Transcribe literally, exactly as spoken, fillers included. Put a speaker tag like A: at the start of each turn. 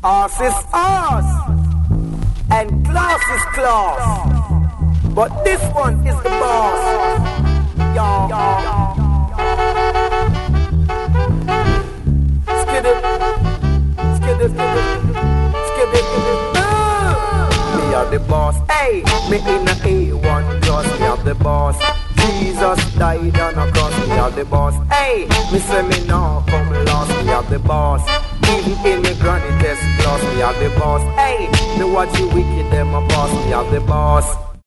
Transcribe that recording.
A: Us is us, and class is class. But this one is the boss. Y'all. Skid it, skid it, skid it, skid it. Me are the boss. Hey, me in a A one just me are the boss. Jesus died on a cross, me are the boss. Hey, me say me now come lost, me are the boss. Even in the granny test class, me are the boss. Hey, me watch you wicked, them a boss, me are the boss.